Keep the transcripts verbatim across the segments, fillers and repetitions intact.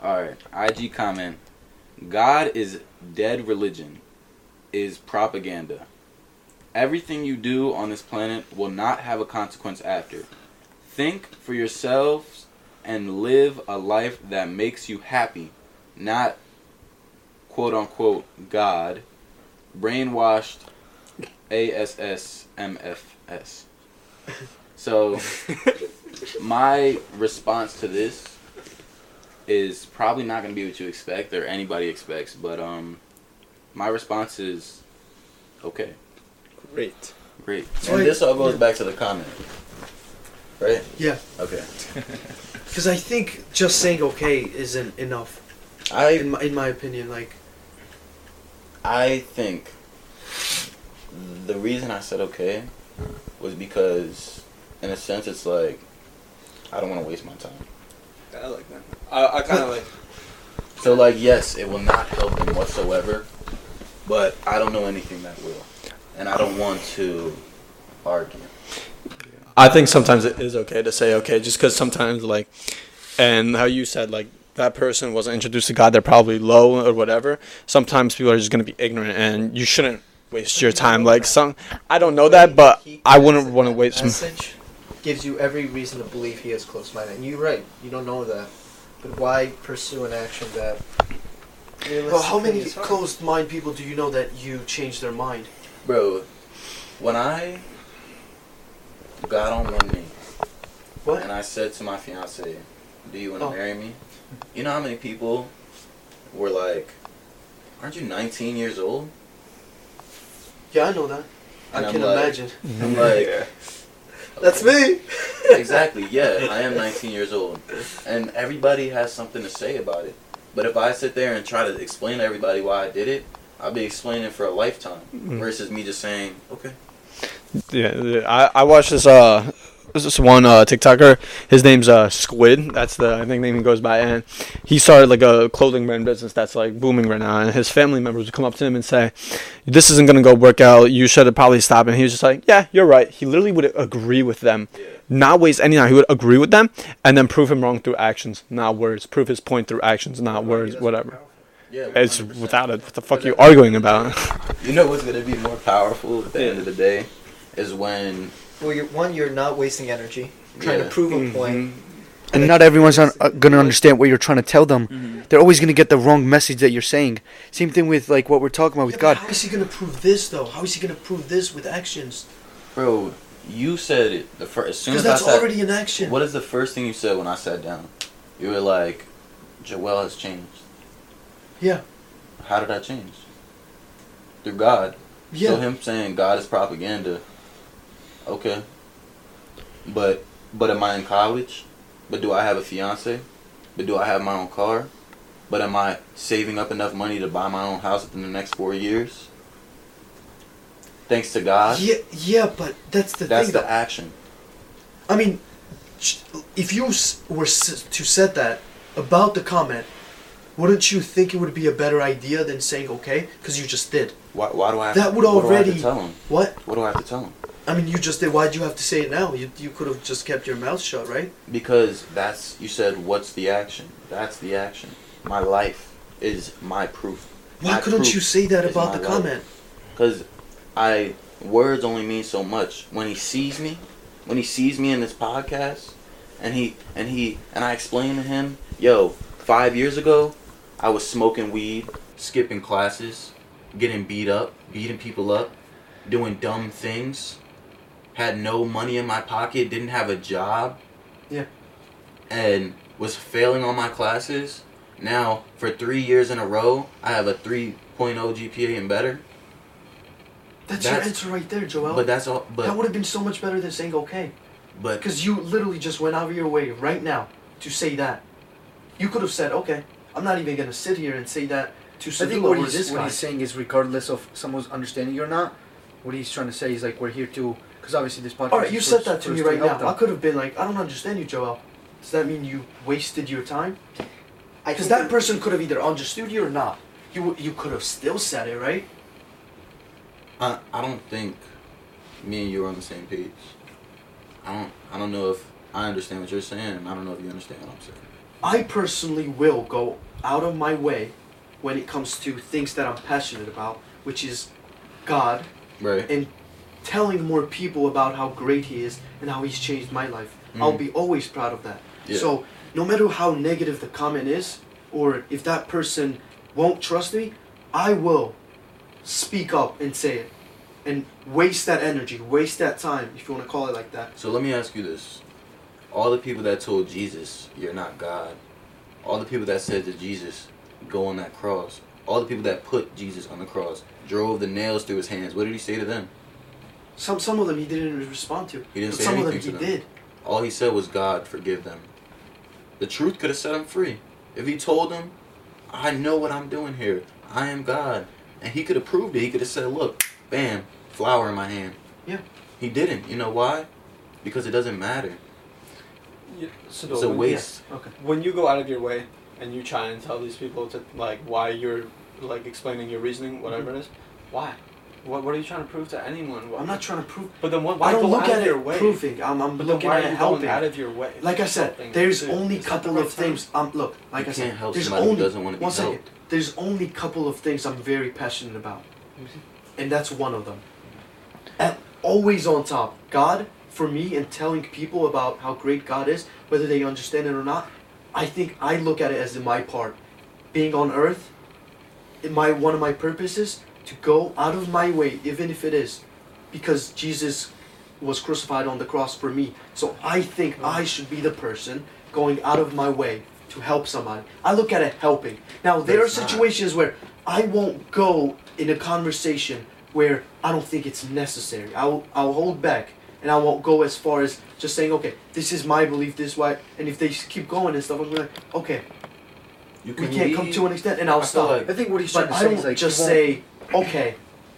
Alright, I G comment. God is dead religion, is propaganda. Everything you do on this planet will not have a consequence after. Think for yourselves and live a life that makes you happy, not quote unquote God. Brainwashed A S S M F S. So, my response to this is probably not going to be what you expect or anybody expects, but um, my response is okay. Great. Great. So and I, this all goes yeah. back to the comment, right? Yeah. Okay. Because I think just saying okay isn't enough. I in my, in my opinion, like. I think the reason I said okay was because, in a sense, it's like I don't want to waste my time. I like that. I, I kind of like. So, like, yes, it will not help them whatsoever, but I don't know anything that will, and I don't want to argue. I think sometimes it is okay to say okay, just because sometimes, like, and how you said, like, that person wasn't introduced to God, they're probably low or whatever. Sometimes people are just going to be ignorant, and you shouldn't waste your time. Like, some, I don't know that, but I wouldn't want to waste some. Message gives you every reason to believe he is close-minded. And you're right, you don't know that. But why pursue an action that... Well, how many is hard? closed-mind people do you know that you changed their mind? Bro, when I got on one knee What? and I said to my fiance, do you want to Oh. marry me? You know how many people were like, aren't you nineteen years old? Yeah, I know that. And I I'm can like- imagine. I'm like, That's me! exactly, yeah, I am nineteen years old. And everybody has something to say about it. But if I sit there and try to explain to everybody why I did it, I'll be explaining for a lifetime. Versus me just saying, okay. Yeah, yeah, I, I watched this uh this is one uh TikToker. His name's uh Squid. That's the I think name he goes by, and he started like a clothing brand business that's like booming right now. And his family members would come up to him and say, "This isn't gonna go work out. You should probably stop." And he was just like, "Yeah, you're right." He literally would agree with them, not waste any time. He would agree with them and then prove him wrong through actions, not words. Prove his point through actions, not words. Whatever. Yeah, It's one hundred percent. without it. What the fuck are you arguing about? You know what's going to be more powerful at the end of the day? Is when... Well, you're, one, you're not wasting energy trying Yeah. to prove a point. And not everyone's un- uh, gonna understand what you're trying to tell them. Mm-hmm. They're always gonna get the wrong message that you're saying. Same thing with like what we're talking about with Yeah, but God. how is he gonna prove this though? How is he gonna prove this with actions? Bro, you said it the first... As soon Because as I that's sat, already an action. What is the first thing you said when I sat down? You were like, Joel has changed. Yeah. How did I change? Through God. Yeah. So him saying God is propaganda, okay. But but am I in college? But do I have a fiance? But do I have my own car? But am I saving up enough money to buy my own house within the next four years? Thanks to God? Yeah, yeah, but that's the That's thing. the though. action. I mean, sh- if you s- were s- to said that about the comment, wouldn't you think it would be a better idea than saying okay? Because you just did. Why, why do I have That to, would what do I have to already- tell him? What? What do I have to tell him? I mean, you just did. Why'd you have to say it now? You you could have just kept your mouth shut, right? Because that's, you said, what's the action? That's the action. My life is my proof. Why My couldn't proof you say that is about my the life. comment? Because I, words only mean so much. When he sees me, when he sees me in this podcast, and he, and he, and I explain to him, yo, five years ago, I was smoking weed, skipping classes, getting beat up, beating people up, doing dumb things, had no money in my pocket, didn't have a job. Yeah. And was failing on my classes. Now, for three years in a row, I have a three point oh G P A and better. That's, your That's- answer right there, Joel. But that's all. that But would have been so much better than saying okay. but Because you literally just went out of your way right now to say that. You could have said, okay, I'm not even going to sit here and say that to I Sabila think what or he's, this what guy. he's saying is regardless of someone's understanding you or not, what he's trying to say is like we're here to, because obviously this podcast. Alright, you is said for- that to for me us right help now. I them. could have been like, I don't understand you, Joel. Does that mean you wasted your time? I Because think that that- person could have either understood you or not. You w- you could have still said it, right? I I don't think me and you are on the same page. I don't I don't know if I understand what you're saying, and I don't know if you understand what I'm saying. I personally will go out of my way when it comes to things that I'm passionate about, which is God, Right. and telling more people about how great He is and how He's changed my life. Mhm. I'll be always proud of that. Yeah. So no matter how negative the comment is, or if that person won't trust me, I will speak up and say it, and waste that energy, waste that time, if you want to call it like that. So let me ask you this. All the people that told Jesus, you're not God. All the people that said to Jesus, go on that cross. All the people that put Jesus on the cross, drove the nails through his hands. What did he say to them? Some some of them He didn't respond to. He didn't but say some of them anything He to them. did. All he said was, God, forgive them. The truth could have set him free. If he told them, I know what I'm doing here. I am God. And he could have proved it. He could have said, look, bam, flower in my hand. Yeah. He didn't. You know why? Because it doesn't matter. Yeah, so It's a when, waste. Okay. when you go out of your way and you try and tell these people to like why you're like explaining your reasoning, whatever Mhm. it is, why? What What are you trying to prove to anyone? Why? I'm not trying to prove. But then what? Why I don't go look out at of your it way? proving. I'm, I'm But then looking why at are it you helping. going out of your way? Like I said, Helping there's too. only Is that couple the of right term? things. Um, look, like You I said, can't help there's somebody who only doesn't wanna be one second. helped. There's only couple of things I'm very passionate about, and that's one of them. And always on top, God for me, and telling people about how great God is, whether they understand it or not. I think I look at it as my part, being on earth. In my one of my purposes to go out of my way, even if it is because Jesus was crucified on the cross for me. So I think I should be the person going out of my way to help somebody. I look at it helping. Now there That's are not. situations where I won't go in a conversation where I don't think it's necessary. I'll I'll hold back and I won't go as far as just saying, okay, this is my belief, this way. And if they s- keep going and stuff, I'm like, okay, You we can't come leave- to an extent, and I'll I feel stop. like- I think what he's But trying to I say don't is like just you won't- say, okay,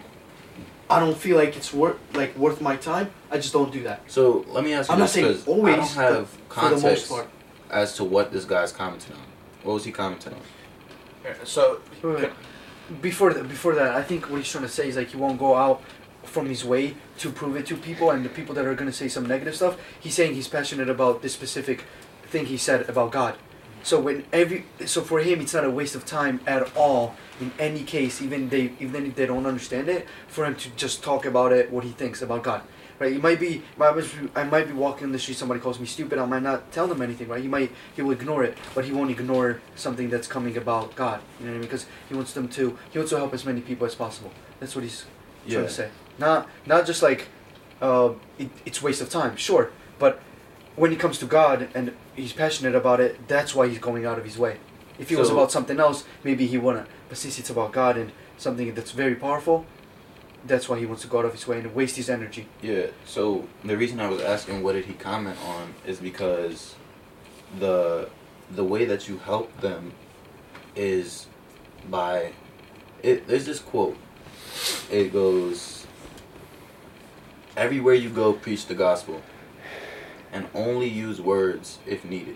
I don't feel like it's worth like worth my time. I just don't do that. So let me ask you I'm not this, saying 'cause always, I don't have but for the most context part. as to what this guy's commenting on. What was he commenting on? So Wait, wait. Before that, before that, I think what he's trying to say is like he won't go out from his way to prove it to people, and the people that are gonna say some negative stuff, he's saying he's passionate about this specific thing he said about God. So when every, so for him, it's not a waste of time at all. In any case, even they, even if they don't understand it, for him to just talk about it, what he thinks about God. Right? It might be, I might be- I might be walking in the street, somebody calls me stupid, I might not tell them anything, right? He might, he will ignore it, but he won't ignore something that's coming about God. You know what I mean? Because he wants them to, he wants to help as many people as possible. That's what he's trying to say. Not, not just like, uh, it, it's waste of time, sure, but when it comes to God and he's passionate about it, that's why he's going out of his way. If it was So- about something else, maybe he wouldn't. But since it's about God and something that's very powerful, that's why he wants to go out of his way and waste his energy. Yeah, so the reason I was asking what did he comment on is because the the way that you help them is by it there's this quote. It goes, everywhere you go preach the gospel and only use words if needed.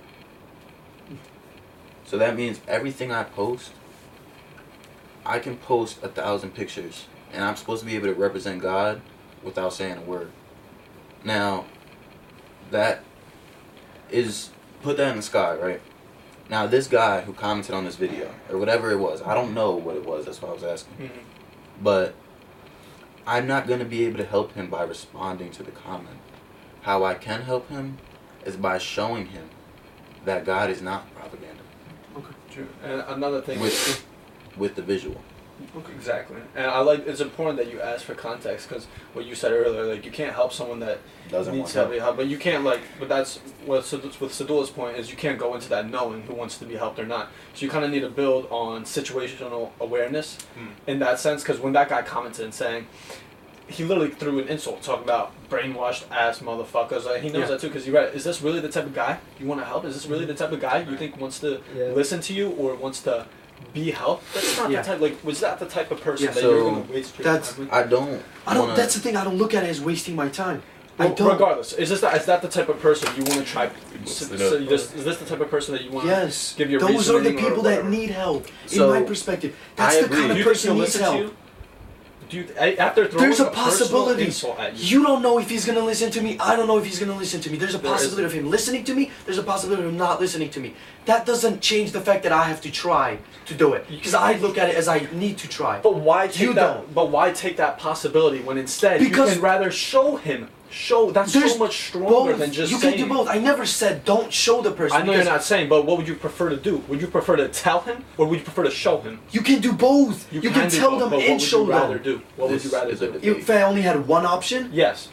So that means everything I post, I can post a thousand pictures and I'm supposed to be able to represent God without saying a word. Now, that is, put that in the sky, right? Now, this guy who commented on this video, or whatever it was, I don't know what it was, that's why I was asking. Mhm. But I'm not going to be able to help him by responding to the comment. How I can help him is by showing him that God is not propaganda True. And another thing with with the visual. exactly. And I like it's important that you ask for context because what you said earlier, like you can't help someone that Doesn't needs want to be helped, but you can't like. But that's what Sad- with Sadula's point is you can't go into that knowing who wants to be helped or not. So you kind of need to build on situational awareness in that sense. Because when that guy commented and saying. He literally threw an insult talking about brainwashed ass motherfuckers. Like, he knows Yeah. that too because he read it. Is this really the type of guy you want to help? Is this really the type of guy you think wants to Yeah. listen to you or wants to be helped? That's not Yeah. the type. Like, was that the type of person Yeah. that So, you're going to waste your that's- time with? I don't. I don't. wanna- That's the thing. I don't look at it as wasting my time. I Well, don't. regardless, is this the, is that the type of person you want to try? So, it so up. you just, is this the type of person that you want? Yes. Give your Those are the reasoning or people that whatever. need help. So, in my perspective, that's I the agree. kind Do of you think person he'll needs listen to help. you? Do you th- after throwing There's a a personal possibility. insult at you? You don't know if he's gonna listen to me. I don't know if he's gonna listen to me. There's a There possibility of him listening to me. There's a possibility of him not listening to me. That doesn't change the fact that I have to try to do it. Because I look at it as I need to try. But why take You that? don't. But why take that possibility when instead Because- you can rather show him? Show that's There's so much stronger both. than just you saying. can do both. I never said don't show the person. I know you're because not saying, but what would you prefer to do? Would you prefer to tell him, or would you prefer to show him? You can do both. You, can, do tell both, them but and what show would you rather them. do? What This would you rather is a do? debate. If I only had one option, Yes.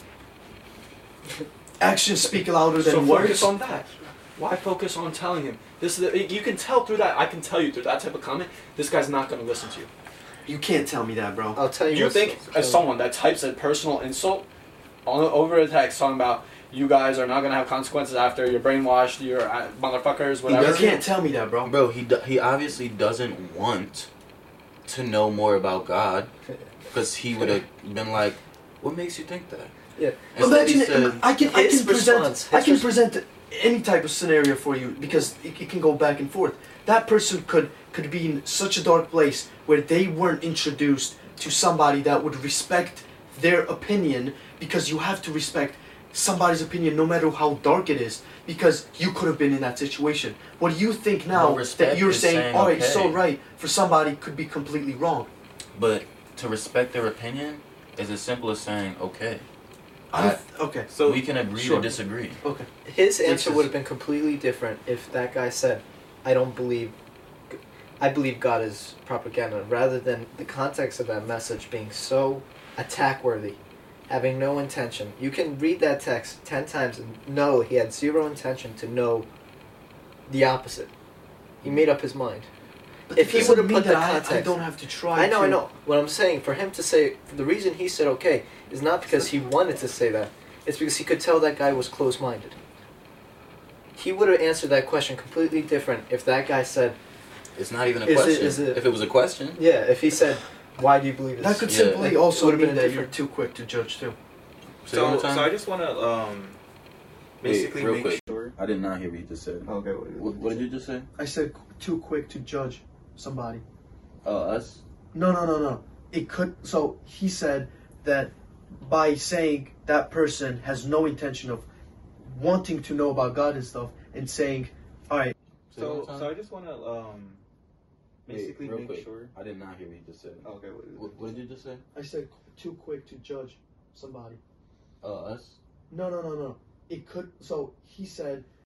actions speak louder than So words. focus on that. Why focus on telling him? This is the, you can tell through that. I can tell you through that type of comment. This guy's not going to listen to you. You can't tell me that, bro. I'll tell you. You what's- think as someone that types a personal insult on over a text talking about you guys are not gonna have consequences after you're brainwashed, you're uh, motherfuckers, You whatever. can't tell me that, bro. Bro, he do- he obviously doesn't want to know more about God, because he would have been like, "What makes you think that?" Yeah. Instead he Imagine said, it, I can I his can present response- I his can res- present any type of scenario for you because it, it can go back and forth. That person could could be in such a dark place where they weren't introduced to somebody that would respect their opinion, because you have to respect somebody's opinion no matter how dark it is, because you could have been in that situation. What do you think now Well, respect that you're is saying, saying, all right, so okay. right for somebody could be completely wrong? but to respect their opinion is as simple as saying, "Okay, I don't, okay, So we can agree sure. to disagree." okay. His answer sense. would have been completely different if that guy said, "I don't believe, I believe God is propaganda," rather than the context of that message being so attack-worthy, having no intention. You can read that text ten times and know he had zero intention to know the opposite. He made up his mind. But If that he doesn't would've mean put that the I, I context- don't have to try. I know, to, I know. What I'm saying, for him to say, the reason he said okay is not because he wanted to say that. It's because he could tell that guy was closed-minded. He would have answered that question completely different if that guy said, It's not even a Is it- question. is it- if it was a question, yeah, if he said, why do you believe this? That could Yeah. simply It also would've mean been that you're different. too quick to judge too. say it one So, more so time. I just want to um, Wait, basically real make quick. sure. I did not hear what you just said. Okay. What, what did you just say? I said too quick to judge somebody. Uh, us? No, no, no, no. It could. So he said that by saying that person has no intention of wanting to know about God and stuff, and saying, "All right, Say it one So, more time. so I just want to um, Wait, basically real make quick. sure. I did not hear what you just said. Okay. What is it? What, what did you just say? I said too quick to judge somebody." Uh, us? No, no, no, no. It could. So he said